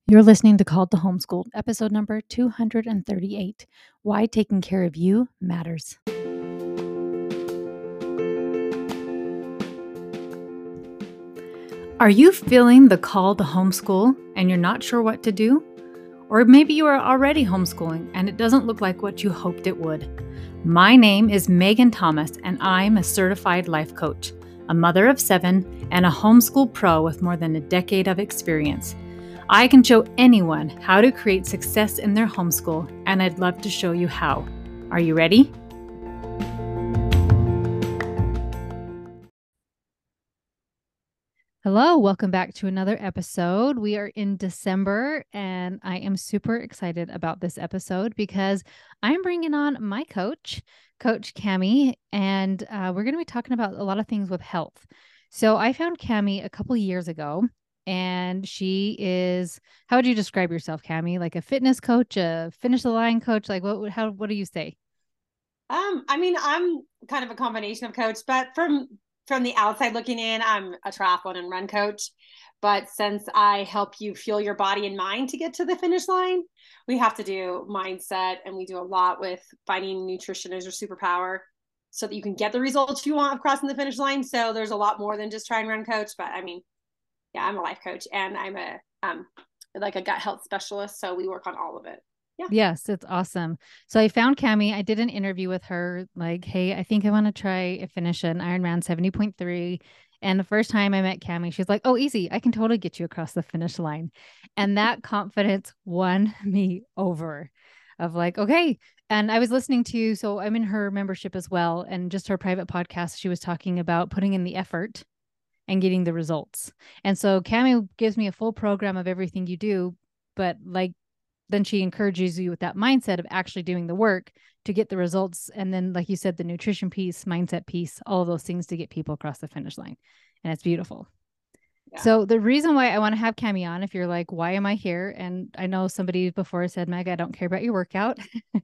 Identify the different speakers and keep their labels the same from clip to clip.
Speaker 1: You're listening to Called to Homeschool, episode number 238, Why Taking Care of You Matters. Are you feeling the call to homeschool and you're not sure what to do? Or maybe you are already homeschooling and it doesn't look like what you hoped it would. My name is Megan Thomas and I'm a certified life coach, a mother of 7, and a homeschool pro with more than a decade of experience. I can show anyone how to create success in their homeschool, and I'd love to show you how. Are you ready? Hello, welcome back to another episode. We are in December, and I am super excited about this episode because I'm bringing on my coach, Coach Cami, and we're going to be talking about a lot of things with health. So I found Cami a couple years ago. And she is, how would you describe yourself, Cami? Like a fitness coach, a finish the line coach? Like what do you say?
Speaker 2: I'm kind of a combination of coach, but from the outside looking in, I'm a triathlon and run coach. But since I help you fuel your body and mind to get to the finish line, we have to do mindset, and we do a lot with finding nutrition as your superpower so that you can get the results you want of crossing the finish line. So there's a lot more than just try and run coach, but yeah, I'm a life coach and I'm a like a gut health specialist. So we work on all of it. Yeah.
Speaker 1: Yes, it's awesome. So I found Cami. I did an interview with her, like, hey, I think I want to try and finish an Ironman 70.3. And the first time I met Cami, she's like, oh, easy. I can totally get you across the finish line. And that confidence won me over of like, okay. And I was listening to, so I'm in her membership as well. And just her private podcast, she was talking about putting in the effort and getting the results. And so Cami gives me a full program of everything you do, but like then she encourages you with that mindset of actually doing the work to get the results. And then, like you said, the nutrition piece, mindset piece, all of those things to get people across the finish line. And it's beautiful. Yeah. So the reason why I want to have Cami on, if you're like, why am I here? And I know somebody before said, Meg, I don't care about your workout.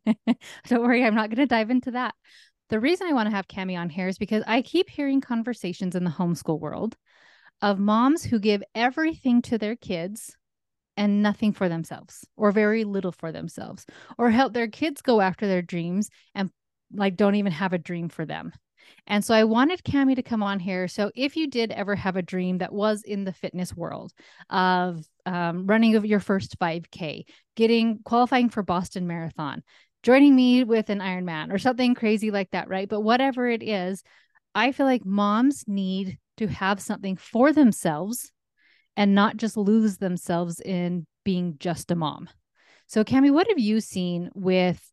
Speaker 1: Don't worry, I'm not going to dive into that. The reason I want to have Cami on here is because I keep hearing conversations in the homeschool world of moms who give everything to their kids and nothing for themselves, or very little for themselves, or help their kids go after their dreams and like don't even have a dream for them. And so I wanted Cami to come on here. So if you did ever have a dream that was in the fitness world of running of your first 5K, qualifying for Boston Marathon, joining me with an Ironman or something crazy like that, right? But whatever it is, I feel like moms need to have something for themselves and not just lose themselves in being just a mom. So Cami, what have you seen with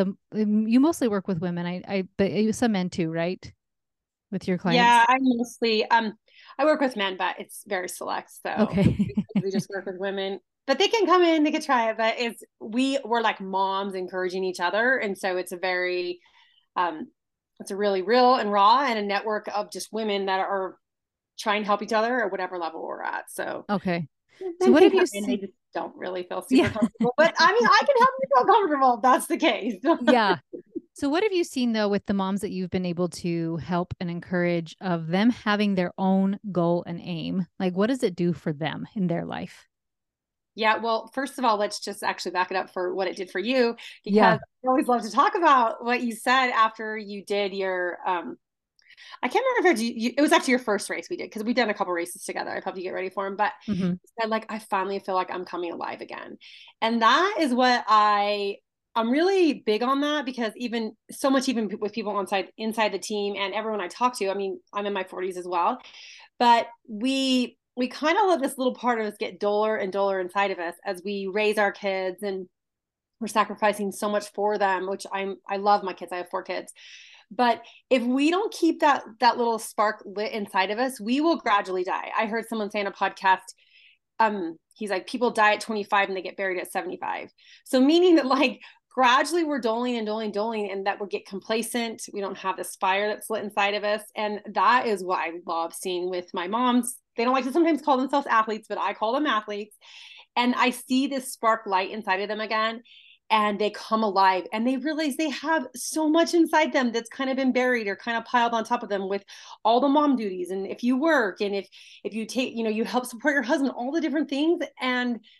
Speaker 1: you mostly work with women, but some men too, right? With your clients?
Speaker 2: Yeah, I mostly I work with men, but it's very select. So
Speaker 1: Okay.
Speaker 2: we just work with women. But they can come in, they can try it. But we're like moms encouraging each other. And so it's it's a really real and raw and a network of just women that are trying to help each other at whatever level we're at. So
Speaker 1: Okay. So
Speaker 2: men
Speaker 1: what
Speaker 2: can
Speaker 1: have
Speaker 2: come
Speaker 1: you
Speaker 2: in, they
Speaker 1: seen?
Speaker 2: just don't really feel super
Speaker 1: Yeah.
Speaker 2: comfortable. But I can help you feel comfortable if that's the case.
Speaker 1: Yeah. So what have you seen though with the moms that you've been able to help and encourage of them having their own goal and aim? Like what does it do for them in their life?
Speaker 2: Yeah, well, first of all, let's just actually back it up for what it did for you,
Speaker 1: Yeah.
Speaker 2: because I always love to talk about what you said after you did your I can't remember if it was after your first race we did, because we've done a couple races together. I've helped you get ready for them, but
Speaker 1: Mm-hmm.
Speaker 2: you said like I finally feel like I'm coming alive again. And that is what I'm really big on that, because even so much, even with people inside the team and everyone I talk to, I mean, I'm in my 40s as well, but we kind of let this little part of us get duller and duller inside of us as we raise our kids, and we're sacrificing so much for them, which I love my kids. I have 4 kids. But if we don't keep that little spark lit inside of us, we will gradually die. I heard someone say on a podcast, he's like, people die at 25 and they get buried at 75. So meaning that like gradually we're doling and doling, doling, and that we'll get complacent. We don't have this fire that's lit inside of us. And that is what I love seeing with my moms. They don't like to sometimes call themselves athletes, but I call them athletes. And I see this spark light inside of them again, and they come alive and they realize they have so much inside them that's kind of been buried or kind of piled on top of them with all the mom duties. And if you work, and if you take, you help support your husband, all the different things. And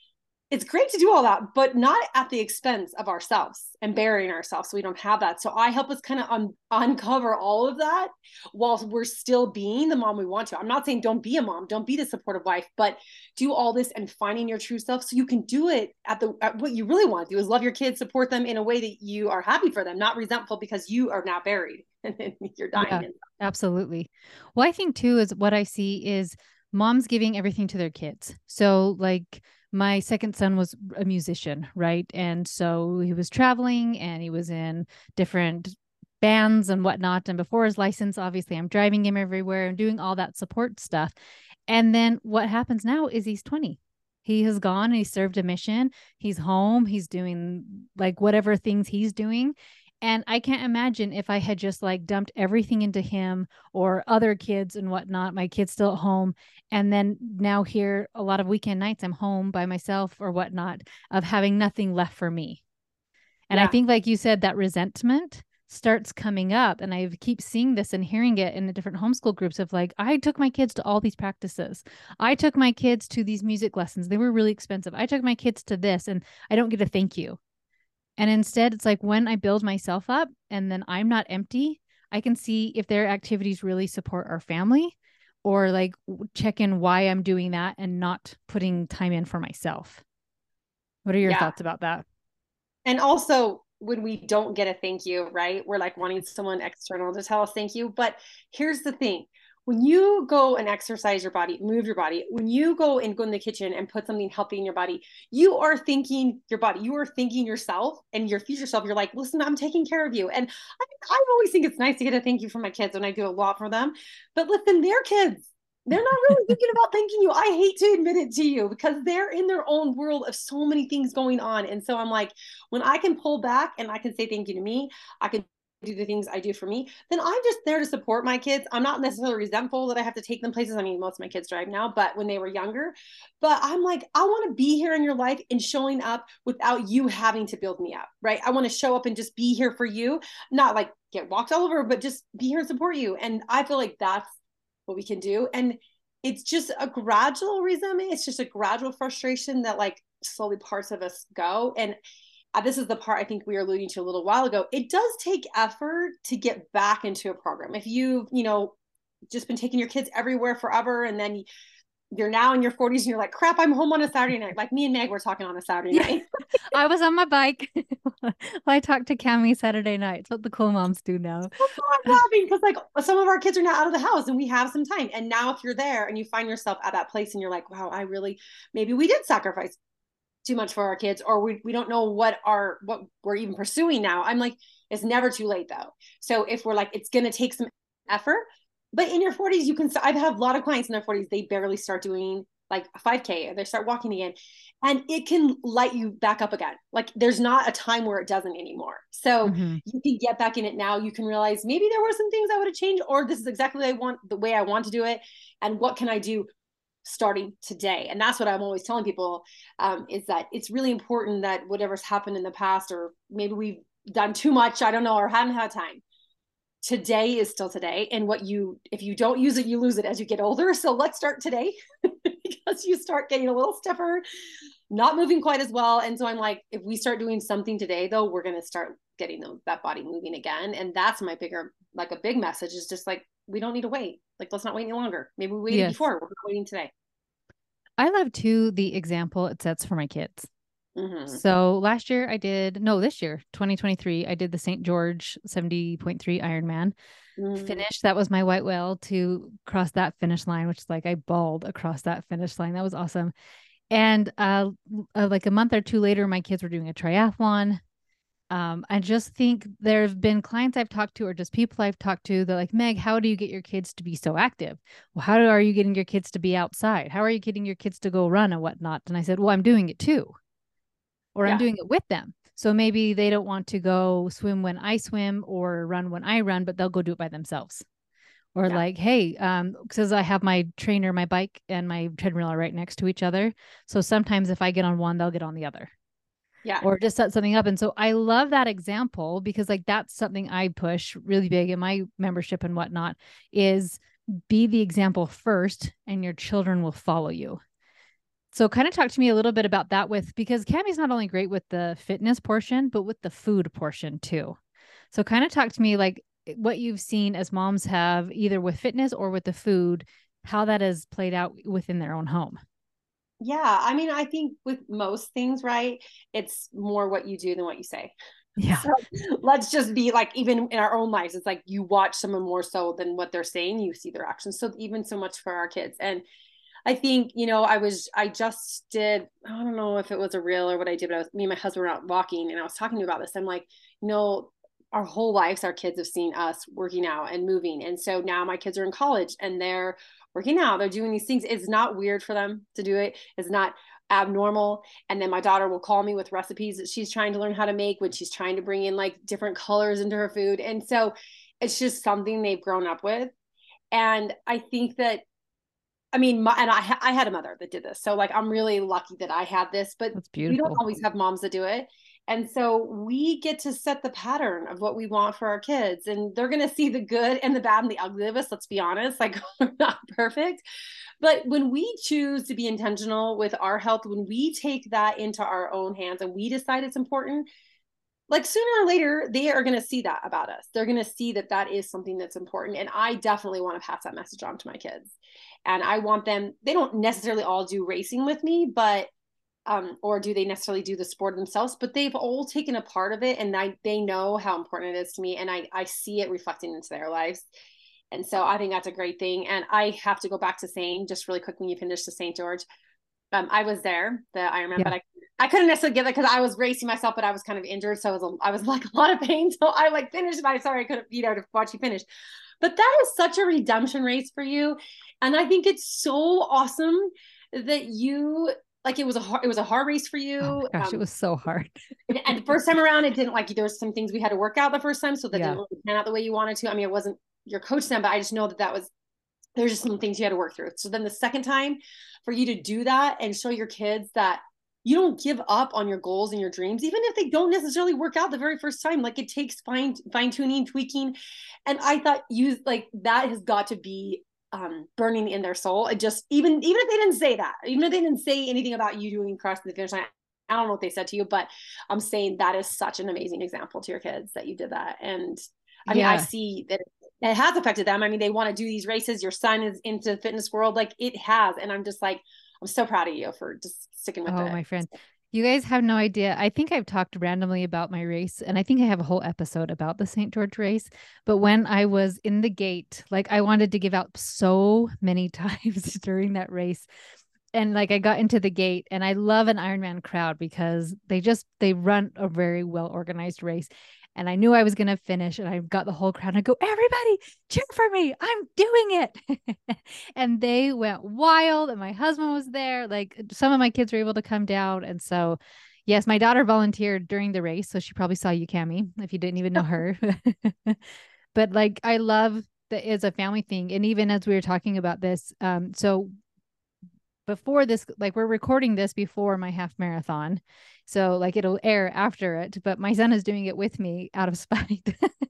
Speaker 2: it's great to do all that, but not at the expense of ourselves and burying ourselves. So we don't have that. So I help us kind of uncover all of that while we're still being the mom we want to. I'm not saying don't be a mom, don't be the supportive wife, but do all this and finding your true self so you can do it at what you really want to do is love your kids, support them in a way that you are happy for them, not resentful because you are now buried and you're dying.
Speaker 1: Yeah, absolutely. Well, I think too is what I see is moms giving everything to their kids. So like my second son was a musician, right? And so he was traveling and he was in different bands and whatnot. And before his license, obviously, I'm driving him everywhere and doing all that support stuff. And then what happens now is he's 20. He has gone and he served a mission. He's home. He's doing like whatever things he's doing. And I can't imagine if I had just like dumped everything into him or other kids and whatnot, my kids still at home. And then now here, a lot of weekend nights, I'm home by myself or whatnot, of having nothing left for me. And I
Speaker 2: Yeah.
Speaker 1: think, like you said, that resentment starts coming up. And I keep seeing this and hearing it in the different homeschool groups of like, I took my kids to all these practices. I took my kids to these music lessons. They were really expensive. I took my kids to this and I don't get a thank you. And instead, it's like when I build myself up and then I'm not empty, I can see if their activities really support our family or like check in why I'm doing that and not putting time in for myself. What are your
Speaker 2: Yeah.
Speaker 1: thoughts about that?
Speaker 2: And also, when we don't get a thank you, right? We're like wanting someone external to tell us thank you. But here's the thing, when you go and exercise your body, move your body, when you go and go in the kitchen and put something healthy in your body, you are thinking your body, you are thinking yourself and your future self. You're like, listen, I'm taking care of you. And I always think it's nice to get a thank you from my kids when I do a lot for them. But listen, they're kids. They're not really thinking about thanking you. I hate to admit it to you because they're in their own world of so many things going on. And so I'm like, when I can pull back and I can say thank you to me, I can do the things I do for me, then I'm just there to support my kids. I'm not necessarily resentful that I have to take them places. I mean, most of my kids drive now, but when they were younger, but I'm like, I want to be here in your life and showing up without you having to build me up, right? I want to show up and just be here for you, not like get walked all over, but just be here and support you. And I feel like that's what we can do. And it's just a gradual resentment. It's just a gradual frustration that like slowly parts of us go. And this is the part I think we were alluding to a little while ago. It does take effort to get back into a program. If you've, just been taking your kids everywhere forever and then you're now in your 40s and you're like, crap, I'm home on a Saturday night. Like me and Meg were talking on a Saturday night.
Speaker 1: I was on my bike. I talked to Cami Saturday night. It's what the cool moms do now.
Speaker 2: I'm laughing because like some of our kids are now out of the house and we have some time. And now if you're there and you find yourself at that place and you're like, wow, maybe we did sacrifice too much for our kids, or we don't know what we're even pursuing now. I'm like, it's never too late though. So if we're like, it's going to take some effort, but in your 40s, I've had a lot of clients in their 40s, they barely start doing like a 5K or they start walking again and it can light you back up again. Like there's not a time where it doesn't anymore. So you can get back in it now. You can realize maybe there were some things I would have changed, or this is exactly the way I want to do it. And what can I do starting today? And that's what I'm always telling people, is that it's really important that whatever's happened in the past, or maybe we've done too much, I don't know, or haven't had time, today is still today. And if you don't use it, you lose it as you get older. So let's start today because you start getting a little stiffer, not moving quite as well. And so I'm like, if we start doing something today, though, we're going to start getting that body moving again. And that's my a big message is just like, we don't need to wait. Like, let's not wait any longer. Maybe we waited before. We're not waiting today.
Speaker 1: I love too the example it sets for my kids.
Speaker 2: Mm-hmm.
Speaker 1: So this year, 2023, I did the St. George 70.3 Ironman. Finished. That was my white whale to cross that finish line, which is like I bawled across that finish line. That was awesome. And like a month or two later, my kids were doing a triathlon. I just think there have been clients I've talked to, or just people I've talked to, they're like, Meg, how do you get your kids to be so active? Well, are you getting your kids to be outside? How are you getting your kids to go run and whatnot? And I said, well, I'm doing it too, or I'm doing it with them. So maybe they don't want to go swim when I swim or run when I run, but they'll go do it by themselves. Or like, hey, because I have my trainer, my bike and my treadmill are right next to each other. So sometimes if I get on one, they'll get on the other.
Speaker 2: Yeah.
Speaker 1: Or just set something up. And so I love that example because like that's something I push really big in my membership and whatnot, is be the example first and your children will follow you. So kind of talk to me a little bit about that because Cammie's not only great with the fitness portion, but with the food portion too. So kind of talk to me like what you've seen as moms have either with fitness or with the food, how that has played out within their own home.
Speaker 2: Yeah, I mean, I think with most things, right, it's more what you do than what you say.
Speaker 1: Yeah.
Speaker 2: So let's just be like, even in our own lives, it's like you watch someone more so than what they're saying, you see their actions. So even so much for our kids. And I think, I just did, I don't know if it was a reel or what I did, but me and my husband were out walking and I was talking to you about this. I'm like, our whole lives, our kids have seen us working out and moving. And so now my kids are in college and they're working out, they're doing these things. It's not weird for them to do it. It's not abnormal. And then my daughter will call me with recipes that she's trying to learn how to make when she's trying to bring in like different colors into her food. And so it's just something they've grown up with. And I think that, I mean, I had a mother that did this. So like, I'm really lucky that I had this, but
Speaker 1: That's
Speaker 2: we don't
Speaker 1: beautiful.
Speaker 2: always have moms that do it. And so we get to set the pattern of what we want for our kids. And they're going to see the good and the bad and the ugly of us. Let's be honest, like we're not perfect. But when we choose to be intentional with our health, when we take that into our own hands and we decide it's important, like sooner or later, they are going to see that about us. They're going to see that that is something that's important. And I definitely want to pass that message on to my kids. And I want them, they don't necessarily all do racing with me, but or do they necessarily do the sport themselves, but they've all taken a part of it and they know how important it is to me. And I see it reflecting into their lives. And so I think that's a great thing. And I have to go back to saying just really quick when you finish the St. George, I was there, the Ironman,
Speaker 1: Yeah.
Speaker 2: but I couldn't necessarily get it because I was racing myself, but I was kind of injured. So I was like a lot of pain. So I like finished, but I'm sorry I couldn't be there to watch you finish. But that is such a redemption race for you. And I think it's so awesome that you like it was a hard race for
Speaker 1: Oh
Speaker 2: you.
Speaker 1: my gosh, it was so hard.
Speaker 2: And the first time around, it didn't like there was some things we had to work out the first time, so that didn't
Speaker 1: Yeah.
Speaker 2: really pan out the way you wanted to. I mean, it wasn't your coach then, but I just know that was there's just some things you had to work through. So then the second time for you to do that and show your kids that you don't give up on your goals and your dreams, even if they don't necessarily work out the very first time, like it takes fine tuning, tweaking. And I thought you like that has got to be burning in their soul. It just, even if they didn't say that, even if they didn't say anything about you doing crossing the finish line, I don't know what they said to you, but I'm saying that is such an amazing example to your kids that you did that. And I mean, I
Speaker 1: Yeah.
Speaker 2: see that it has affected them. I mean, they want to do these races. Your son is into the fitness world. Like it has. And I'm just like, I'm so proud of you for just sticking with
Speaker 1: Oh,
Speaker 2: it.
Speaker 1: my friend. You guys have no idea. I think I've talked randomly about my race, and I think I have a whole episode about the St. George race. But when I was in the gate, like I wanted to give out so many times during that race. And like I got into the gate, and I love an Ironman crowd because they run a very well organized race. And I knew I was going to finish, and I got the whole crowd and I go, everybody cheer for me. I'm doing it. And they went wild, and my husband was there. Like some of my kids were able to come down. And so, yes, my daughter volunteered during the race. So she probably saw you, Cammie, if you didn't even know her. But like, I love that it's a family thing. And even as we were talking about this, so before this, like we're recording this before my half marathon. So like it'll air after it, but my son is doing it with me out of spite,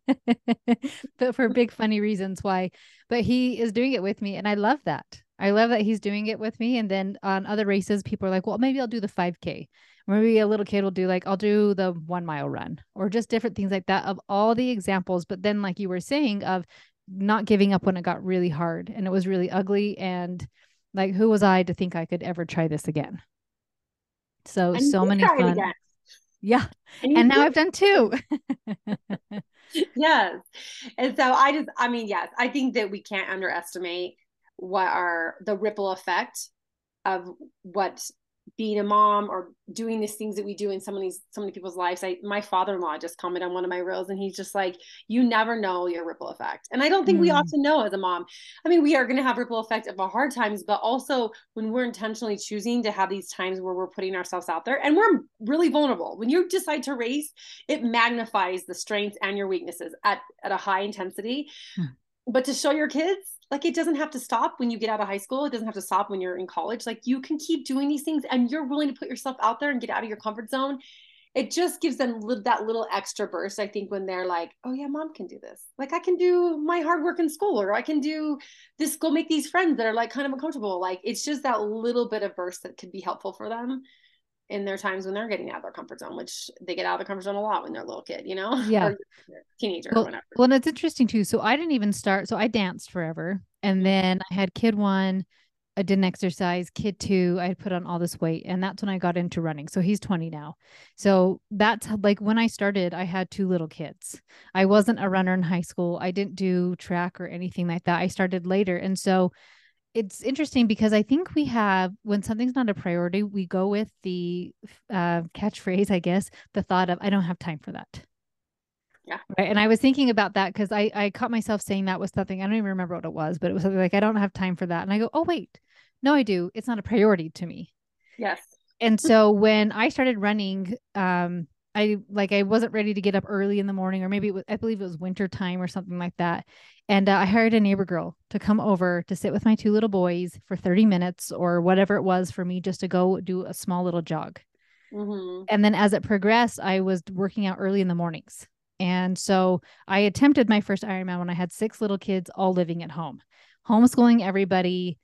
Speaker 1: but for big funny reasons why. But he is doing it with me, and I love that. I love that he's doing it with me. And then on other races, people are like, "Well, maybe I'll do the 5K." Maybe a little kid will do like, "I'll do the 1 mile run," or just different things like that. Of all the examples, but then like you were saying of not giving up when it got really hard and it was really ugly, and like, who was I to think I could ever try this again? So,
Speaker 2: And you
Speaker 1: so
Speaker 2: did
Speaker 1: many
Speaker 2: try it
Speaker 1: fun.
Speaker 2: again.
Speaker 1: Yeah.
Speaker 2: And you
Speaker 1: And now
Speaker 2: did.
Speaker 1: I've done two.
Speaker 2: Yes. And so I mean, yes, I think that we can't underestimate what are the ripple effect of what being a mom or doing these things that we do in so many people's lives. My father-in-law just commented on one of my reels and he's just like, you never know your ripple effect. And I don't think we
Speaker 1: Mm,
Speaker 2: often know as a mom. I mean, we are going to have ripple effect of our hard times, but also when we're intentionally choosing to have these times where we're putting ourselves out there and we're really vulnerable. When you decide to race, it magnifies the strengths and your weaknesses at a high intensity.
Speaker 1: mm.
Speaker 2: But to show your kids, like it doesn't have to stop when you get out of high school. It doesn't have to stop when you're in college. Like you can keep doing these things and you're willing to put yourself out there and get out of your comfort zone. it just gives them that little extra burst, I think, when they're like, oh yeah, mom can do this. Like I can do my hard work in school, or I can do this, go make these friends that are like kind of uncomfortable. Like it's just that little bit of burst that could be helpful for them in their times when they're getting out of their comfort zone, which they get out of the comfort zone a lot when they're a little kid,
Speaker 1: Yeah.
Speaker 2: or teenager or
Speaker 1: Well,
Speaker 2: whatever.
Speaker 1: well, and it's interesting too. So I didn't even start. So I danced forever. And then I had kid one, I didn't exercise. Kid two, I had put on all this weight. And that's when I got into running. So he's 20 now. So that's like when I started, I had two little kids. I wasn't a runner in high school. I didn't do track or anything like that. I started later. And so it's interesting because I think we have, when something's not a priority, we go with the catchphrase, I guess, the thought of, I don't have time for that.
Speaker 2: Yeah.
Speaker 1: Right. And I was thinking about that because I caught myself saying that was something, I don't even remember what it was, but it was something like, I don't have time for that. And I go, oh, wait, no, I do. It's not a priority to me.
Speaker 2: Yes.
Speaker 1: And so when I started running, I wasn't ready to get up early in the morning, or maybe I believe it was winter time or something like that. And I hired a neighbor girl to come over to sit with my two little boys for 30 minutes or whatever it was for me just to go do a small little jog.
Speaker 2: Mm-hmm.
Speaker 1: And then as it progressed, I was working out early in the mornings. And so I attempted my first Ironman when I had six little kids all living at home, homeschooling everybody.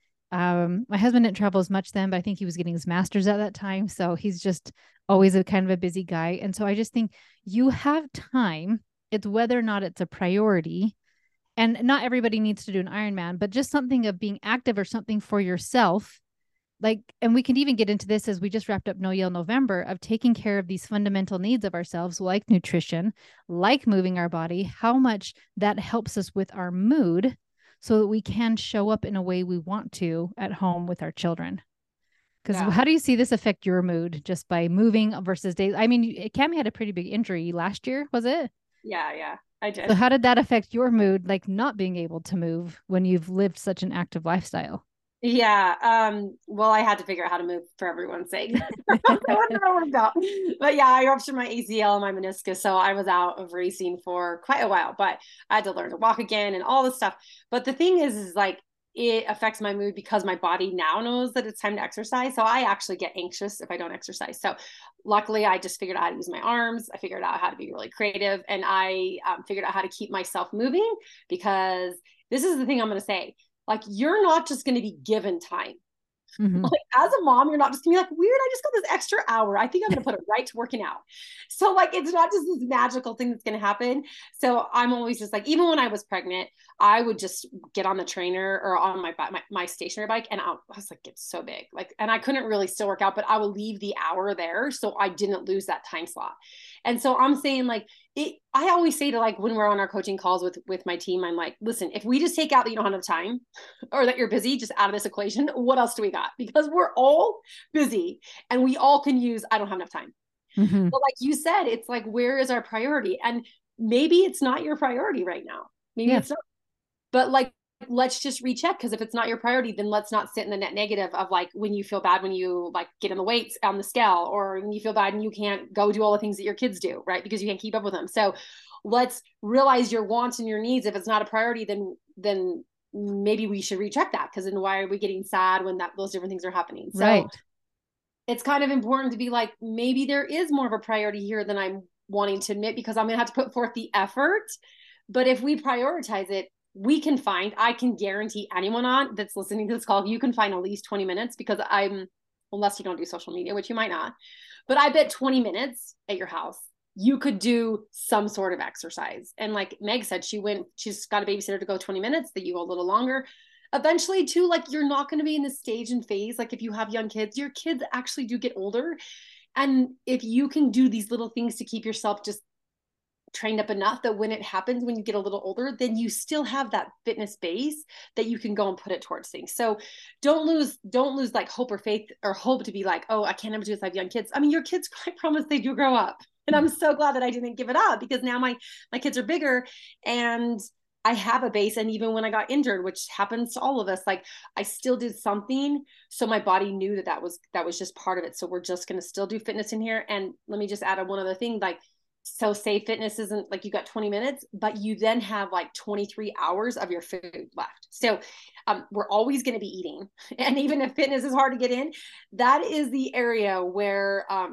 Speaker 1: My husband didn't travel as much then, but I think he was getting his master's at that time. So he's just always a kind of a busy guy. And so I just think you have time. It's whether or not it's a priority. And not everybody needs to do an Ironman, but just something of being active or something for yourself, like, and we can even get into this as we just wrapped up No Yell November, of taking care of these fundamental needs of ourselves, like nutrition, like moving our body, how much that helps us with our mood so that we can show up in a way we want to at home with our children. Because
Speaker 2: Yeah.
Speaker 1: how do you see this affect your mood just by moving versus days? I mean, Cami had a pretty big injury last year, was it?
Speaker 2: Yeah, I
Speaker 1: So
Speaker 2: did.
Speaker 1: how did that affect your mood, like not being able to move when you've lived such an active lifestyle?
Speaker 2: Yeah. Well, I had to figure out how to move for everyone's sake. So it never worked out. But yeah, I ruptured my ACL and my meniscus. So I was out of racing for quite a while, but I had to learn to walk again and all this stuff. But the thing is like it affects my mood because my body now knows that it's time to exercise. So I actually get anxious if I don't exercise. So luckily I just figured out how to use my arms. I figured out how to be really creative, and I figured out how to keep myself moving, because this is the thing I'm going to say. Like, you're not just going to be given time.
Speaker 1: Mm-hmm.
Speaker 2: Like, as a mom, you're not just gonna be like, weird, I just got this extra hour, I think I'm gonna put it right to working out. So like, it's not just this magical thing that's gonna happen. So I'm always just like, even when I was pregnant, I would just get on the trainer or on my stationary bike, and I was like, it's so big, like, and I couldn't really still work out, but I would leave the hour there so I didn't lose that time slot. And so I'm saying like, I always say to, like, when we're on our coaching calls with my team, I'm like, listen, if we just take out that you don't have enough time or that you're busy, just out of this equation, what else do we got? Because we're all busy and we all can use, I don't have enough time.
Speaker 1: Mm-hmm.
Speaker 2: But like you said, it's like, where is our priority? And maybe it's not your priority right now. Maybe
Speaker 1: Yeah.
Speaker 2: it's not. But like, let's just recheck, because if it's not your priority, then let's not sit in the net negative of like when you feel bad when you like get in the weights on the scale, or when you feel bad and you can't go do all the things that your kids do, right? Because you can't keep up with them. So let's realize your wants and your needs. If it's not a priority, then maybe we should recheck that, because then why are we getting sad when those different things are happening? So
Speaker 1: Right.
Speaker 2: it's kind of important to be like, maybe there is more of a priority here than I'm wanting to admit, because I'm going to have to put forth the effort. But if we prioritize it, we can find, I can guarantee anyone on that's listening to this call, you can find at least 20 minutes, because unless you don't do social media, which you might not, but I bet 20 minutes at your house, you could do some sort of exercise. And like Meg said, she's got a babysitter to go 20 minutes, that you go a little longer. Eventually too, like, you're not going to be in the stage and phase. Like, if you have young kids, your kids actually do get older. And if you can do these little things to keep yourself just trained up enough that when it happens, when you get a little older, then you still have that fitness base that you can go and put it towards things. So don't lose like hope or faith, or hope to be like, oh, I can't ever do this, I have young kids. I mean, your kids, I promise, they do grow up. And I'm so glad that I didn't give it up, because now my kids are bigger and I have a base. And even when I got injured, which happens to all of us, like, I still did something. So my body knew that that was just part of it. So we're just going to still do fitness in here. And let me just add one other thing. Like, so say fitness isn't like, you got 20 minutes, but you then have like 23 hours of your food left. So we're always going to be eating. And even if fitness is hard to get in, that is the area where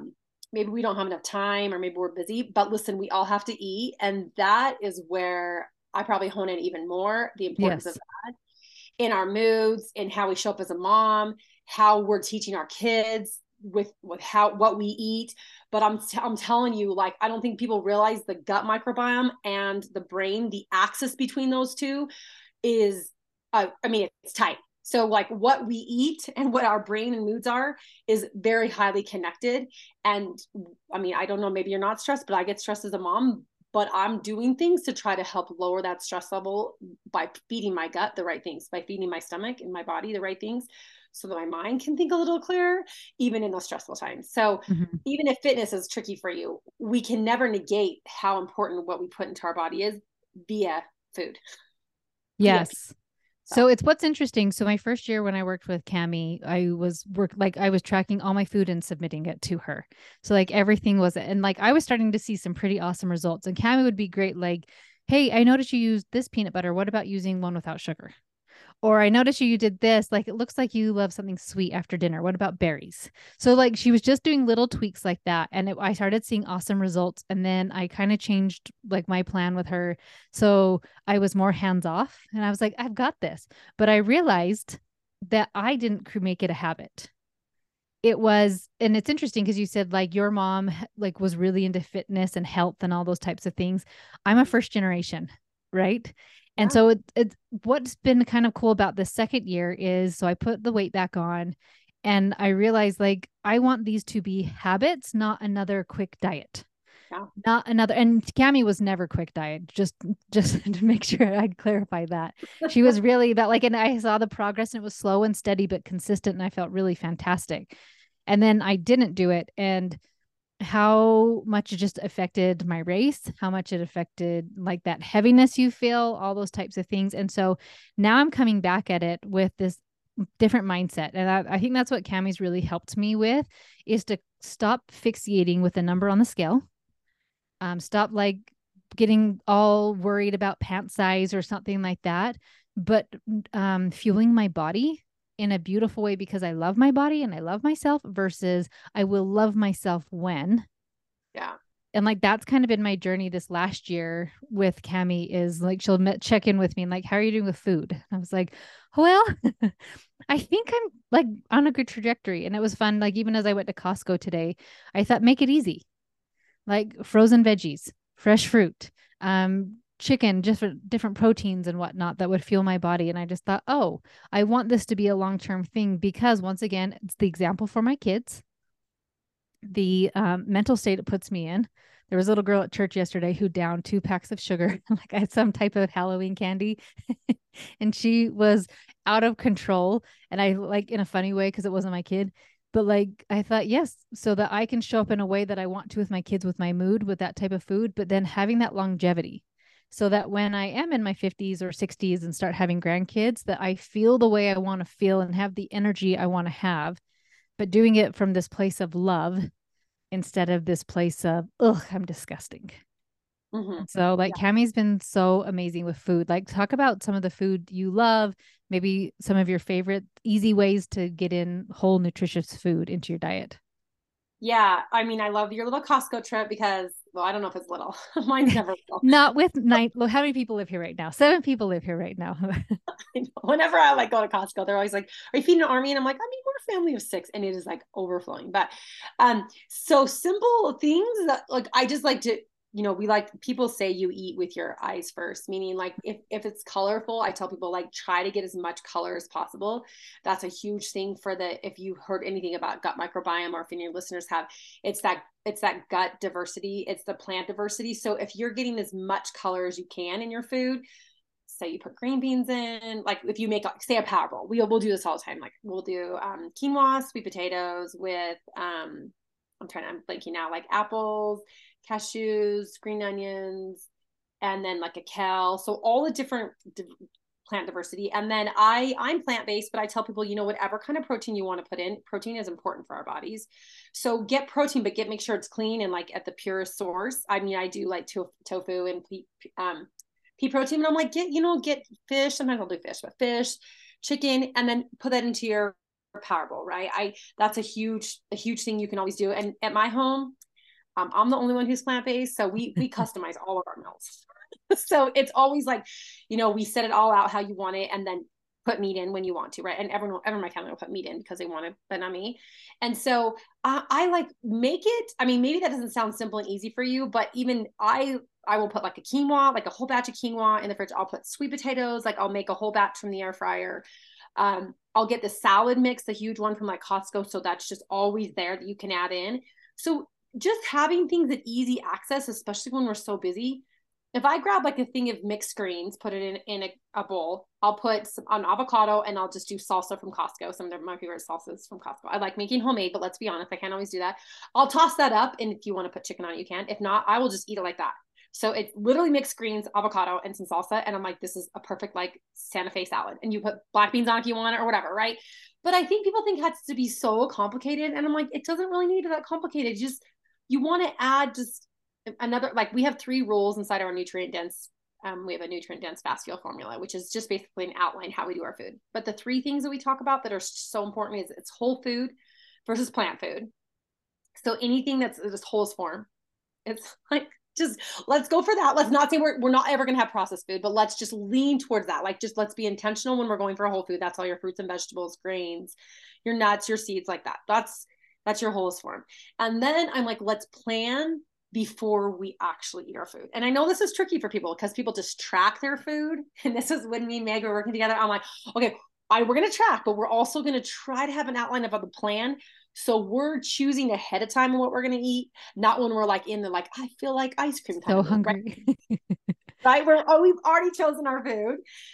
Speaker 2: maybe we don't have enough time or maybe we're busy, but listen, we all have to eat. And that is where I probably hone in even more the importance of
Speaker 1: Yes.
Speaker 2: that in our moods, in how we show up as a mom, how we're teaching our kids with how what we eat. But I'm telling you, like, I don't think people realize the gut microbiome and the brain, the axis between those two is, I mean, it's tight. So like what we eat and what our brain and moods are is very highly connected. And I mean, I don't know, maybe you're not stressed, but I get stressed as a mom, but I'm doing things to try to help lower that stress level by feeding my gut the right things, by feeding my stomach and my body the right things so that my mind can think a little clearer, even in those stressful times. So
Speaker 1: Mhm.
Speaker 2: even if fitness is tricky for you, we can never negate how important what we put into our body is via food, via people.
Speaker 1: Yes.
Speaker 2: So
Speaker 1: So it's what's interesting. So my first year when I worked with Cami, I was tracking all my food and submitting it to her. So like everything was, and like I was starting to see some pretty awesome results. And Cami would be great. Like, hey, I noticed you used this peanut butter. What about using one without sugar? Or I noticed you did this. Like, it looks like you love something sweet after dinner. What about berries? So, like, she was just doing little tweaks like that. And I started seeing awesome results. And then I kind of changed like my plan with her. So I was more hands off and I was like, I've got this. But I realized that I didn't make it a habit. It was, and it's interesting because you said like your mom like was really into fitness and health and all those types of things. I'm a first generation, right? And
Speaker 2: yeah.
Speaker 1: so it's what's been kind of cool about the second year is so I put the weight back on and I realized like I want these to be habits, not another quick diet.
Speaker 2: Yeah.
Speaker 1: Not another, and Cami was never quick diet. Just to make sure I'd clarify that. She was really that like, and I saw the progress and it was slow and steady but consistent, and I felt really fantastic. And then I didn't do it, and how much it just affected my race, how much it affected like that heaviness you feel, all those types of things. And so now I'm coming back at it with this different mindset. And I think that's what Cami's really helped me with is to stop fixating with the number on the scale. Stop like getting all worried about pant size or something like that, but fueling my body in a beautiful way because I love my body and I love myself versus I will love myself when.
Speaker 2: Yeah.
Speaker 1: And like that's kind of been my journey this last year with Cami is like she'll check in with me and like, how are you doing with food? And I was like, well, I think I'm like on a good trajectory. And it was fun. Like even as I went to Costco today, I thought make it easy, like frozen veggies, fresh fruit, chicken, just for different proteins and whatnot that would fuel my body. And I just thought, oh, I want this to be a long term thing because once again, it's the example for my kids, the mental state it puts me in. There was a little girl at church yesterday who downed 2 packs of sugar, like I had some type of Halloween candy, and she was out of control. And I like in a funny way because it wasn't my kid, but like I thought, yes, so that I can show up in a way that I want to with my kids, with my mood, with that type of food, but then having that longevity. So that when I am in my 50s or 60s and start having grandkids, that I feel the way I want to feel and have the energy I want to have, but doing it from this place of love instead of this place of, ugh, I'm disgusting.
Speaker 2: Mm-hmm.
Speaker 1: And so, like,
Speaker 2: Yeah.
Speaker 1: Cammie's been so amazing with food. Like, talk about some of the food you love, maybe some of your favorite easy ways to get in whole, nutritious food into your diet.
Speaker 2: Yeah. I mean, I love your little Costco trip because, well, I don't know if it's little. Mine's never little.
Speaker 1: Not with nine. Look, how many people live here right now? 7 people live here right now.
Speaker 2: Whenever I like go to Costco, they're always like, "Are you feeding an army?" And I'm like, "I mean, we're a family of 6," and it is like overflowing. But so simple things that like I just like to, we like people say you eat with your eyes first, meaning like if it's colorful, I tell people like try to get as much color as possible. That's a huge thing for the if you heard anything about gut microbiome or if any of your listeners have, it's that gut diversity, it's the plant diversity. So if you're getting as much color as you can in your food, say you put green beans in, like if you make say a power bowl, we'll do this all the time. Like we'll do quinoa, sweet potatoes with I'm blanking now, like apples, cashews, green onions, and then like a kale. So all the different plant diversity. And then I'm plant-based, but I tell people, whatever kind of protein you want to put in, protein is important for our bodies. So get protein, but make sure it's clean and like at the purest source. I mean, I do like tofu and pea protein, and I'm like, get fish. Sometimes I'll do fish, but fish, chicken, and then put that into your Powerball, right? That's a huge thing you can always do. And at my home, I'm the only one who's plant-based, so we customize all of our meals. So it's always like, we set it all out how you want it, and then put meat in when you want to, right? And everyone in my family will put meat in because they want it, but not me. And so I like make it. I mean, maybe that doesn't sound simple and easy for you, but even I will put like a quinoa, like a whole batch of quinoa in the fridge. I'll put sweet potatoes, like I'll make a whole batch from the air fryer. I'll get the salad mix, the huge one from like Costco. So that's just always there that you can add in. So just having things at easy access, especially when we're so busy. If I grab like a thing of mixed greens, put it in a bowl, I'll put an avocado and I'll just do salsa from Costco. Some of my favorite salsas from Costco. I like making homemade, but let's be honest, I can't always do that. I'll toss that up. And if you want to put chicken on it, you can. If not, I will just eat it like that. So it's literally mixed greens, avocado, and some salsa. And I'm like, this is a perfect like Santa Fe salad. And you put black beans on if you want it or whatever, right? But I think people think it has to be so complicated. And I'm like, it doesn't really need to be that complicated. You want to add just another, like we have 3 rules inside our nutrient dense. We have a nutrient dense fast fuel formula, which is just basically an outline how we do our food. But the 3 things that we talk about that are so important is it's whole food versus plant food. So anything that's just whole form, it's like, just let's go for that. Let's not say we're not ever going to have processed food, but let's just lean towards that. Like, just let's be intentional when we're going for a whole food. That's all your fruits and vegetables, grains, your nuts, your seeds, like that. That's your wholest form. And then I'm like, let's plan before we actually eat our food. And I know this is tricky for people because people just track their food. And this is when me and Meg are working together. I'm like, okay, we're going to track, but we're also going to try to have an outline of the plan. So we're choosing ahead of time what we're going to eat, not when we're like in the, like, I feel like ice cream time.
Speaker 1: So hungry.
Speaker 2: Right? We've already chosen our food.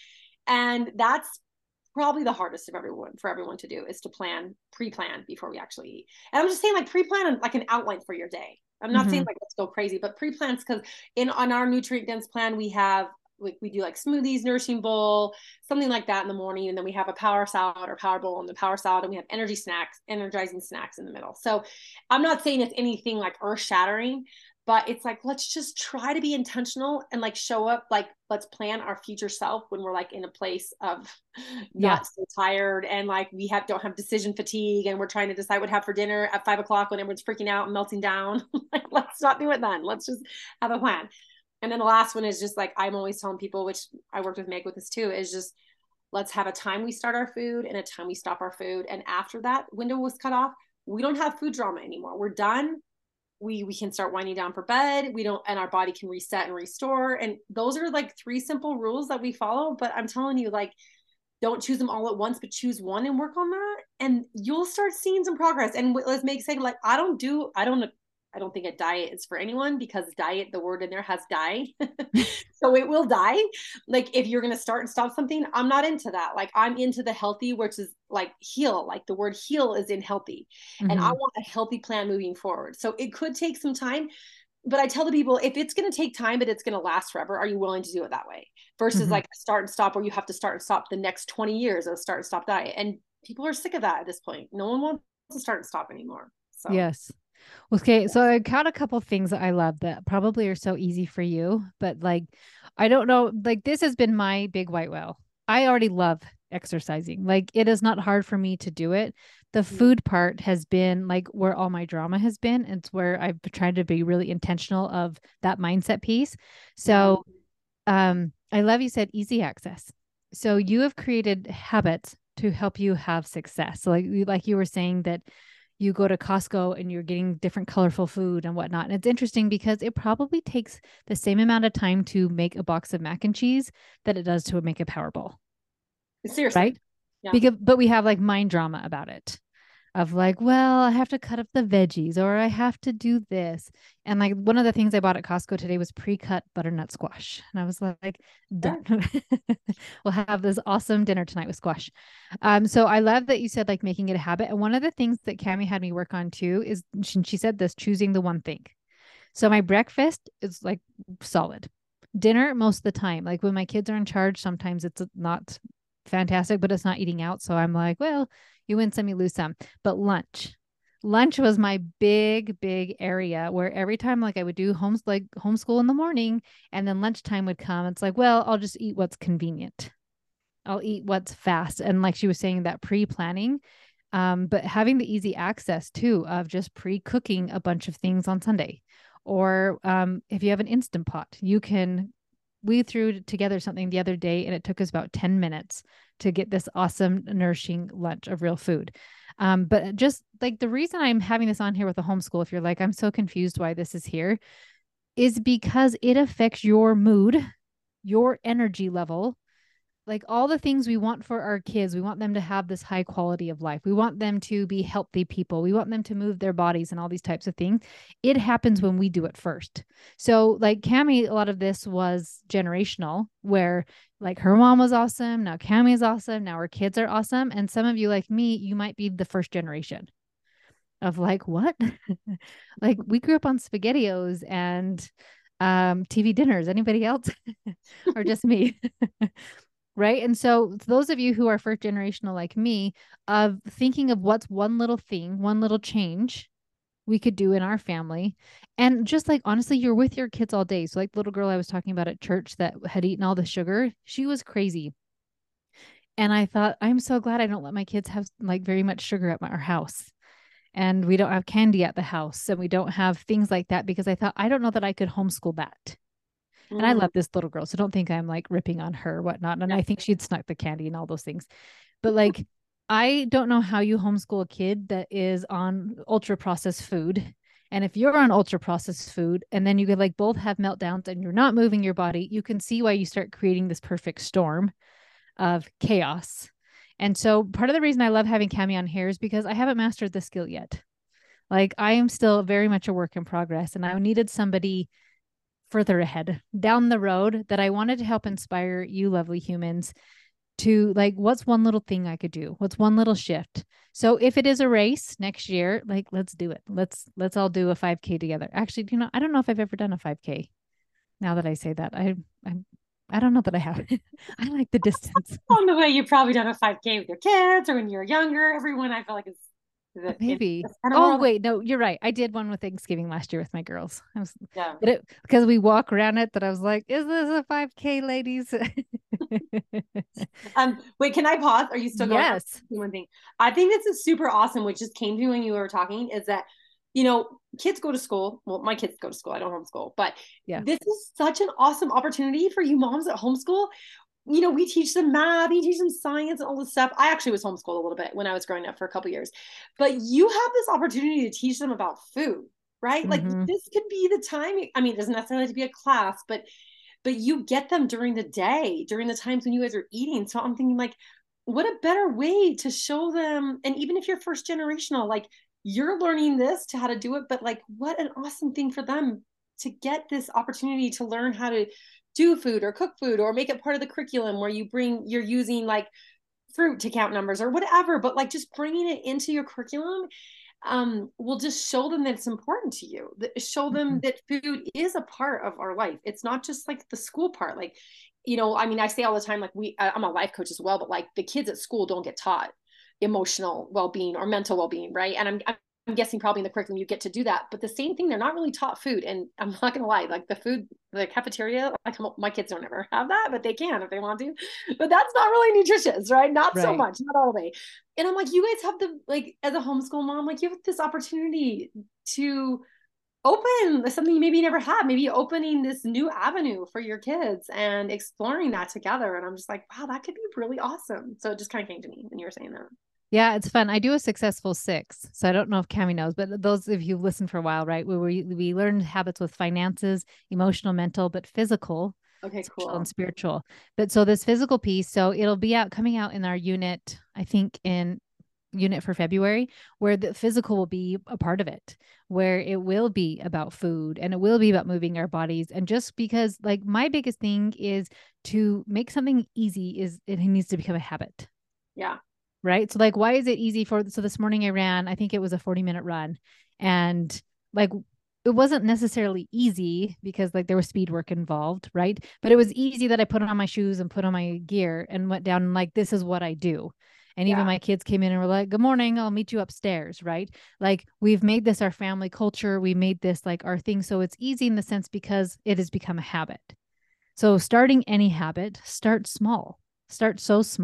Speaker 2: And that's probably the hardest of for everyone to do, is to pre-plan before we actually eat. And I'm just saying, like, pre-plan like an outline for your day. I'm not saying like let's go crazy, but pre-plans, because on our nutrient dense plan, we do like smoothies, nourishing bowl, something like that in the morning. And then we have a power salad or power bowl in the power salad. And we have energizing snacks in the middle. So I'm not saying it's anything like earth shattering, but it's like, let's just try to be intentional and like show up, like, let's plan our future self when we're like in a place of not so tired and like don't have decision fatigue and we're trying to decide what to have for dinner at 5 o'clock when everyone's freaking out and melting down. Like, let's not do it then. Let's just have a plan. And then the last one is just like, I'm always telling people, which I worked with Meg with this too, is just, let's have a time we start our food and a time we stop our food. And after that window was cut off, we don't have food drama anymore. We're done. We can start winding down for bed. And our body can reset and restore. And those are like 3 simple rules that we follow. But I'm telling you, like, don't choose them all at once, but choose one and work on that. And you'll start seeing some progress. And let's make say, like, I don't think a diet is for anyone, because diet, the word in there has die. So it will die. Like, if you're going to start and stop something, I'm not into that. Like, I'm into the healthy, which is like heal. Like, the word heal is in healthy. And I want a healthy plan moving forward. So it could take some time, but I tell the people, if it's going to take time, but it's going to last forever, are you willing to do it that way? Versus like a start and stop, where you have to start and stop the next 20 years of a start and stop diet. And people are sick of that at this point. No one wants to start and stop anymore. So
Speaker 1: yes. Okay, so I got a couple things that I love that probably are so easy for you, but like, I don't know, like, this has been my big white whale. I already love exercising. Like, it is not hard for me to do it. The food part has been like where all my drama has been. It's where I've tried to be really intentional of that mindset piece. So, I love you said easy access. So you have created habits to help you have success. So like you were saying that you go to Costco and you're getting different colorful food and whatnot. And it's interesting because it probably takes the same amount of time to make a box of mac and cheese that it does to make a Powerball.
Speaker 2: Seriously.
Speaker 1: Right? Yeah. But we have like mind drama about it, of like, well, I have to cut up the veggies or I have to do this. And like, one of the things I bought at Costco today was pre-cut butternut squash. And I was like, done. We'll have this awesome dinner tonight with squash. So I love that you said like making it a habit. And one of the things that Cami had me work on too is she said this, choosing the one thing. So my breakfast is like solid. Dinner most of the time, like when my kids are in charge, sometimes it's not fantastic, but it's not eating out. So I'm like, well, you win some, you lose some. But lunch was my big area where every time like I would do homeschool in the morning and then lunchtime would come. It's like, well, I'll just eat what's convenient. I'll eat what's fast. And like she was saying, that pre-planning, But having the easy access too of just pre-cooking a bunch of things on Sunday, or if you have an Instant Pot, you can. We threw together something the other day, and it took us about 10 minutes to get this awesome, nourishing lunch of real food. But just like the reason I'm having this on here with the homeschool, if you're like, I'm so confused why this is here, is because it affects your mood, your energy level, like all the things we want for our kids. We want them to have this high quality of life. We want them to be healthy people. We want them to move their bodies and all these types of things. It happens when we do it first. So like Cami, a lot of this was generational, where like her mom was awesome. Now Cami is awesome. Now her kids are awesome. And some of you like me, you might be the first generation of like, what? Like we grew up on SpaghettiOs and TV dinners. Anybody else? Or just me? Right. And so those of you who are first generational like me, of thinking of what's one little thing, one little change we could do in our family. And just like honestly, you're with your kids all day. So like the little girl I was talking about at church that had eaten all the sugar, she was crazy. And I thought, I'm so glad I don't let my kids have like very much sugar at our house. And we don't have candy at the house, and we don't have things like that, because I thought, I don't know that I could homeschool that. And I
Speaker 2: Mm,
Speaker 1: love this little girl, so don't think I'm like ripping on her, whatnot. And
Speaker 2: yeah.
Speaker 1: I think she'd snuck the candy and all those things. But like, I don't know how you homeschool a kid that is on ultra processed food. And if you're on ultra processed food and then you could like both have meltdowns and you're not moving your body, you can see why you start creating this perfect storm of chaos. And so part of the reason I love having Cami on here is because I haven't mastered the skill yet. Like I am still very much a work in progress, and I needed somebody further ahead down the road that I wanted to help inspire you lovely humans to like, what's one little thing I could do? What's one little shift? So if it is a race next year, like let's do it. Let's all do a 5K together. Actually, I don't know if I've ever done a 5K. Now that I say that, I don't know that I have. I like the distance.
Speaker 2: On the way, you've probably done a 5K with your kids or when you were younger. Everyone, I feel like, is it in
Speaker 1: Maybe.
Speaker 2: this kind of
Speaker 1: Oh
Speaker 2: world?
Speaker 1: wait, no, you're right. I did one with Thanksgiving last year with my girls.
Speaker 2: Yeah.
Speaker 1: But it because we walk around it, that I was like, is this a 5K, ladies?
Speaker 2: Wait, can I pause? Are you still going?
Speaker 1: Yes.
Speaker 2: One thing. I think this is super awesome, which just came to me when you were talking, is that, kids go to school. Well, my kids go to school. I don't homeschool, but
Speaker 1: Yeah.
Speaker 2: this is such an awesome opportunity for you moms at homeschool. We teach them math, we teach them science and all this stuff. I actually was homeschooled a little bit when I was growing up for a couple years, but you have this opportunity to teach them about food, right? Like
Speaker 1: Mm-hmm.
Speaker 2: this could be the time. I mean, it doesn't necessarily have to be a class, but you get them during the day, during the times when you guys are eating. So I'm thinking like, what a better way to show them. And even if you're first generational, like you're learning this to how to do it, but like what an awesome thing for them to get this opportunity to learn how to do food or cook food or make it part of the curriculum where you're using like fruit to count numbers or whatever, but like just bringing it into your curriculum will just show them that it's important to you. Show
Speaker 1: Mm-hmm.
Speaker 2: them that food is a part of our life. It's not just like the school part. Like, I mean, I say all the time, like I'm a life coach as well, but like the kids at school don't get taught emotional well-being or mental well-being, right? And I'm guessing probably in the curriculum you get to do that, but the same thing, they're not really taught food. And I'm not gonna lie, like the food, the cafeteria, like my kids don't ever have that, but they can if they want to. But that's not really nutritious, right? Not so
Speaker 1: Right.
Speaker 2: much, not all the way. And I'm like, you guys have the, like, as a homeschool mom, like you have this opportunity to open something you maybe never had, maybe opening this new avenue for your kids and exploring that together. And I'm just like, wow, that could be really awesome. So it just kind of came to me when you were saying that.
Speaker 1: Yeah, it's fun. I do a successful six. So I don't know if Cami knows, but those of you who listen for a while, right? Where we learn habits with finances, emotional, mental, but physical,
Speaker 2: Okay,
Speaker 1: social, and
Speaker 2: cool.
Speaker 1: spiritual. But so this physical piece, so it'll be coming out in our unit, I think in unit for February, where the physical will be a part of it, where it will be about food and it will be about moving our bodies. And just because like my biggest thing is to make something easy, is it needs to become a habit.
Speaker 2: Yeah.
Speaker 1: Right. So like, why is it easy so this morning I ran, I think it was a 40-minute run, and like, it wasn't necessarily easy because like there was speed work involved. Right. But it was easy that I put on my shoes and put on my gear and went down and like, this is what I do. And even
Speaker 2: Yeah.
Speaker 1: my kids came in and were like, good morning, I'll meet you upstairs. Right. Like we've made this our family culture. We made this like our thing. So it's easy in the sense because it has become a habit. So starting any habit, start small, start so small.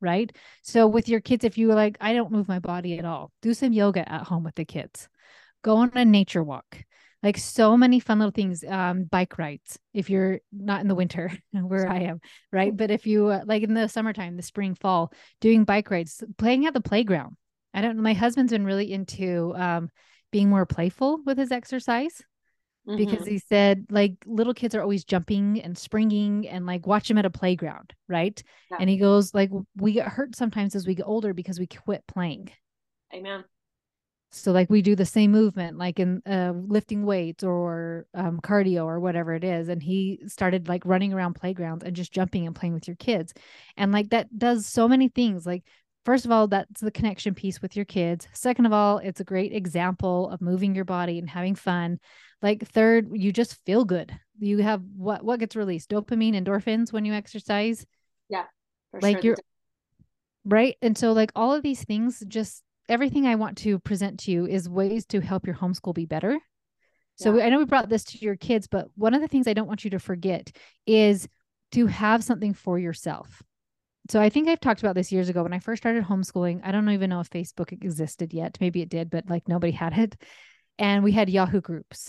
Speaker 1: right? So with your kids, if you were like, I don't move my body at all, do some yoga at home with the kids, go on a nature walk. Like so many fun little things, bike rides if you're not in the winter where I am, right? But if you like in the summertime, the spring, fall, doing bike rides, playing at the playground. I don't know. My husband's been really into being more playful with his exercise because
Speaker 2: Mm-hmm.
Speaker 1: he said like little kids are always jumping and springing and like watch them at a playground, right?
Speaker 2: Yeah.
Speaker 1: And he goes like we get hurt sometimes as we get older because we quit playing.
Speaker 2: Amen.
Speaker 1: So like we do the same movement like in lifting weights or cardio or whatever it is. And he started like running around playgrounds and just jumping and playing with your kids. And like that does so many things. Like first of all, that's the connection piece with your kids. Second of all, it's a great example of moving your body and having fun. Like third, you just feel good. You have what gets released? Dopamine, endorphins when you exercise.
Speaker 2: Yeah, for sure.
Speaker 1: Like you're right. And so like all of these things, just everything I want to present to you is ways to help your homeschool be better. So
Speaker 2: Yeah.
Speaker 1: I know we brought this to your kids, but one of the things I don't want you to forget is to have something for yourself. So I think I've talked about this years ago when I first started homeschooling. I don't even know if Facebook existed yet. Maybe it did, but like nobody had it. And we had Yahoo groups.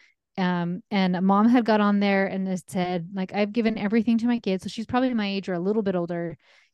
Speaker 1: And mom had got on there and has said, like, I've given everything to my kids. So she's probably my age or a little bit older,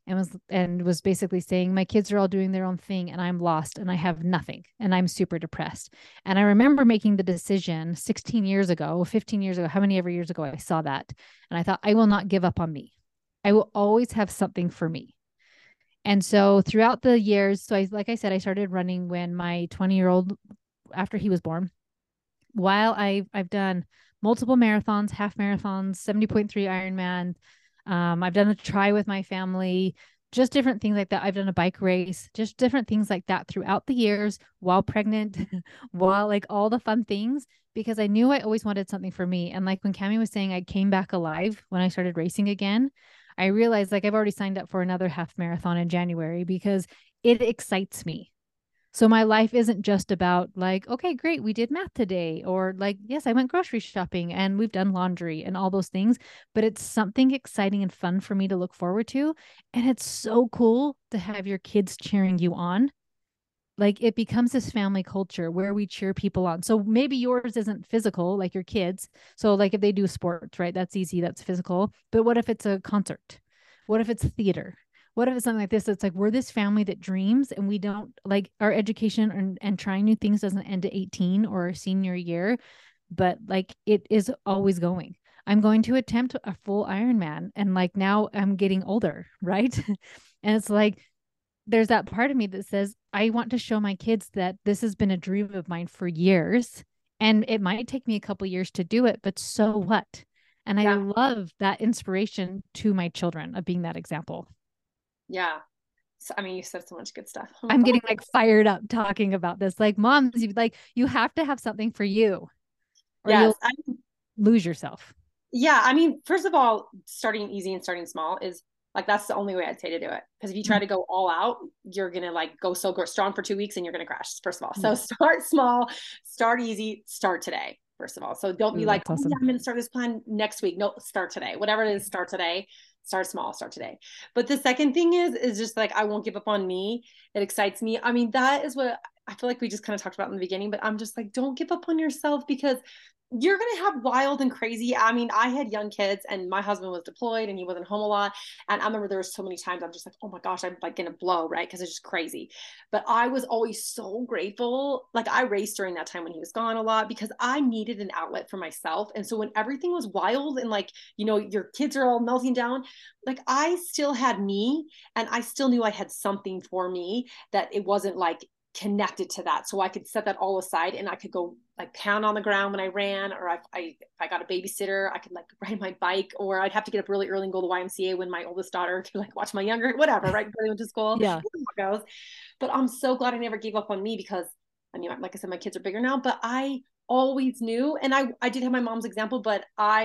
Speaker 1: and was basically saying, my kids are all doing their own thing and I'm lost and I have nothing and I'm super depressed. And I remember making the decision 16 years ago, 15 years ago, how many ever years ago I saw that. And I thought, I will not give up on me. I will always have something for me. And so throughout the years, so I, like I said, I started running when my 20-year-old, after he was born, while I've done multiple marathons, half marathons, 70.3 Ironman. I've done a try with my family, just different things like that. I've done a bike race, just different things like that throughout the years while pregnant, while like all the fun things, because I knew I always wanted something for me. And like when Cami was saying, I came back alive when I started racing again, I realized like I've already signed up for another half marathon in January because it excites me. So my life isn't just about like, okay, great, we did math today, or like, yes, I went grocery shopping and we've done laundry and all those things, but it's something exciting and fun for me to look forward to. And it's so cool to have your kids cheering you on. Like it becomes this family culture where we cheer people on. So maybe yours isn't physical like your kids. So like if they do sports, right? That's easy, that's physical. But what if it's a concert? What if it's theater? What if it's something like this? It's like we're this family that dreams and we don't like our education and trying new things doesn't end at 18 or senior year, but like it is always going. I'm going to attempt a full Ironman and like now I'm getting older, right? And it's like there's that part of me that says, I want to show my kids that this has been a dream of mine for years. And it might take me a couple years to do it, but so what? And I
Speaker 2: Yeah.
Speaker 1: love that inspiration to my children of being that example.
Speaker 2: Yeah. So, I mean, you said so much good stuff. I'm like,
Speaker 1: I'm
Speaker 2: oh my
Speaker 1: getting like fired up talking about this. Like, moms, you have to have something for you or
Speaker 2: yes.
Speaker 1: you'll lose yourself.
Speaker 2: Yeah, I mean, first of all, starting easy and starting small is like that's the only way I'd say to do it. Because if you try
Speaker 1: Mm,
Speaker 2: to go all out, you're gonna like go so strong for 2 weeks and you're gonna crash. First of all, so
Speaker 1: yeah.
Speaker 2: start small, start easy, start today. First of all, so don't be
Speaker 1: Ooh,
Speaker 2: like,
Speaker 1: that's
Speaker 2: oh yeah,
Speaker 1: awesome.
Speaker 2: I'm gonna start this plan next week. No, start today. Whatever it is, start today. Start small, start today. But the second thing is just like I won't give up on me. It excites me. I mean, that is what I feel like we just kind of talked about in the beginning. But I'm just like, don't give up on yourself because you're going to have wild and crazy. I mean, I had young kids and my husband was deployed and he wasn't home a lot. And I remember there was so many times I'm just like, oh my gosh, I'm like going to blow, right? Because it's just crazy. But I was always so grateful. Like I raced during that time when he was gone a lot because I needed an outlet for myself. And so when everything was wild and like, you know, your kids are all melting down, like I still had me and I still knew I had something for me that it wasn't like connected to that. So I could set that all aside and I could go like pound on the ground when I ran, or if I got a babysitter, I could like ride my bike, or I'd have to get up really early and go to the YMCA when my oldest daughter could like watch my younger, whatever, right? Before they went to school.
Speaker 1: Yeah.
Speaker 2: You know how it goes. But I'm so glad I never gave up on me because I mean, like I said, my kids are bigger now, but I always knew, and I did have my mom's example, but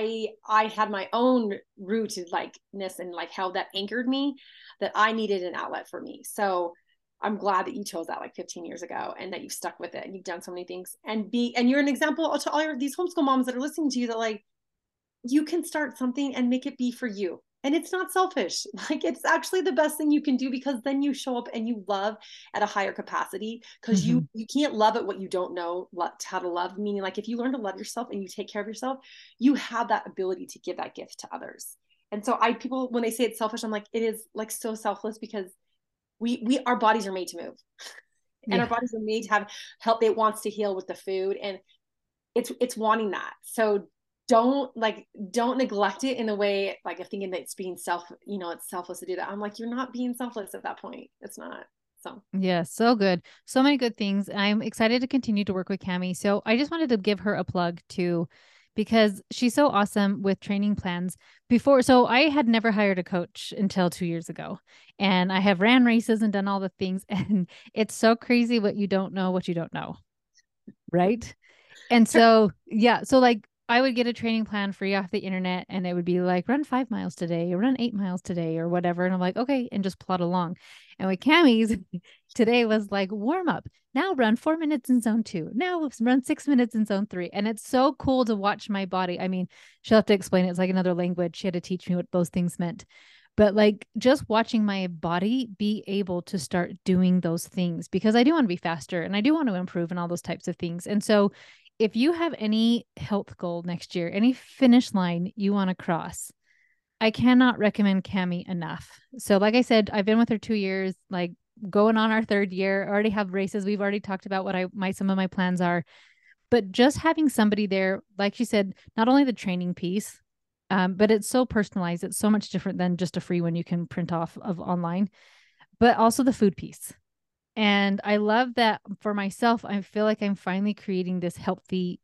Speaker 2: I had my own rooted likeness and like how that anchored me, that I needed an outlet for me. So I'm glad that you chose that like 15 years ago and that you've stuck with it and you've done so many things and you're an example to all these homeschool moms that are listening to you that like you can start something and make it be for you. And it's not selfish. Like, it's actually the best thing you can do, because then you show up and you love at a higher capacity, because
Speaker 1: Mm-hmm.
Speaker 2: you can't love at what you don't know how to love. Meaning, like, if you learn to love yourself and you take care of yourself, you have that ability to give that gift to others. And so people, when they say it's selfish, I'm like, it is like so selfless, because our bodies are made to move, and our
Speaker 1: Yeah.
Speaker 2: bodies are made to have help. It wants to heal with the food, and it's wanting that. So don't neglect it in the way, like, of thinking that it's being it's selfless to do that. I'm like, you're not being selfless at that point. It's not. So
Speaker 1: Yeah, so good. So many good things. I'm excited to continue to work with Cami. So I just wanted to give her a plug too, because she's so awesome with training plans. Before, so I had never hired a coach until 2 years ago, and I have ran races and done all the things. And it's so crazy what you don't know, right? And so, yeah, so like I would get a training plan free off the internet, and it would be like, run 5 miles today or run 8 miles today or whatever. And I'm like, okay, and just plod along. And with Cammy's, today was like warm up. Now run 4 minutes in zone 2. Now run 6 minutes in zone 3. And it's so cool to watch my body. I mean, she'll have to explain it. It's like another language. She had to teach me what those things meant. But like just watching my body be able to start doing those things, because I do want to be faster and I do want to improve and all those types of things. And so if you have any health goal next year, any finish line you want to cross, I cannot recommend Cami enough. So, like I said, I've been with her 2 years, like going on our third year. I already have races. We've already talked about what some of my plans are. But just having somebody there, like she said, not only the training piece, but it's so personalized. It's so much different than just a free one you can print off of online, but also the food piece. And I love that for myself. I feel like I'm finally creating this healthy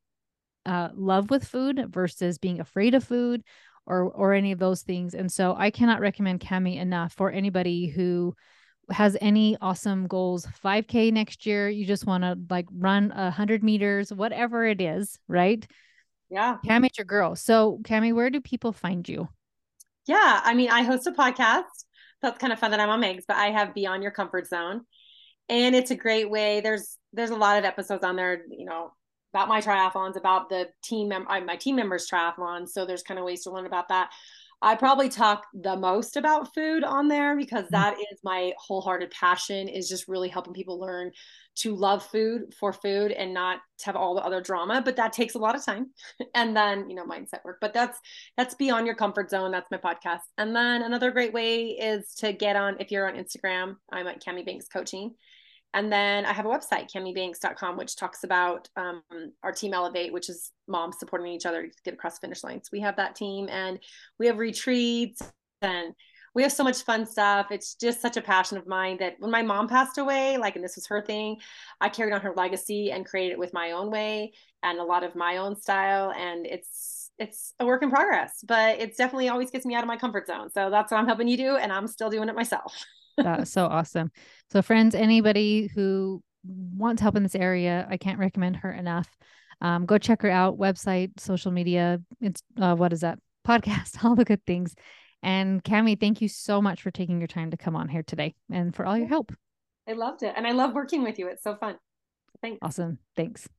Speaker 1: love with food versus being afraid of food or any of those things. And so I cannot recommend Cami enough for anybody who has any awesome goals. 5K next year, you just want to like run 100 meters, whatever it is, right?
Speaker 2: yeah.
Speaker 1: Cami's your girl. So Cami, where do people find you?
Speaker 2: Yeah. I mean, I host a podcast. That's kind of fun that I'm on Megs, but I have Beyond Your Comfort Zone. And it's a great way. There's a lot of episodes on there, about my triathlons, about my team members triathlons. So there's kind of ways to learn about that. I probably talk the most about food on there, because that is my wholehearted passion, is just really helping people learn to love food for food and not to have all the other drama. But that takes a lot of time. And then, mindset work. But that's Beyond Your Comfort Zone. That's my podcast. And then another great way is to get on, if you're on Instagram, I'm at Cami Banks Coaching. And then I have a website, camibanks.com, which talks about our Team Elevate, which is moms supporting each other to get across the finish lines. We have that team, and we have retreats, and we have so much fun stuff. It's just such a passion of mine that when my mom passed away, and this was her thing, I carried on her legacy and created it with my own way and a lot of my own style. And it's a work in progress, but it's definitely always gets me out of my comfort zone. So that's what I'm helping you do. And I'm still doing it myself.
Speaker 1: That's so awesome. So, friends, anybody who wants help in this area, I can't recommend her enough. Go check her out. Website, social media. It's what is that? Podcast, all the good things. And Cami, thank you so much for taking your time to come on here today and for all your help.
Speaker 2: I loved it. And I love working with you. It's so fun. Thanks.
Speaker 1: Awesome. Thanks.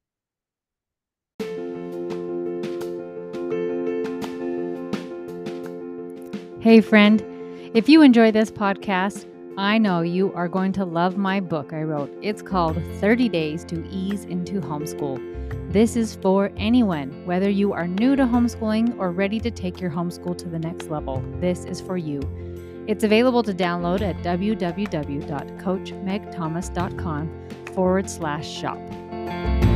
Speaker 1: Hey, friend. If you enjoy this podcast, I know you are going to love my book I wrote. It's called 30 Days to Ease into Homeschool. This is for anyone, whether you are new to homeschooling or ready to take your homeschool to the next level. This is for you. It's available to download at www.coachmegthomas.com/shop.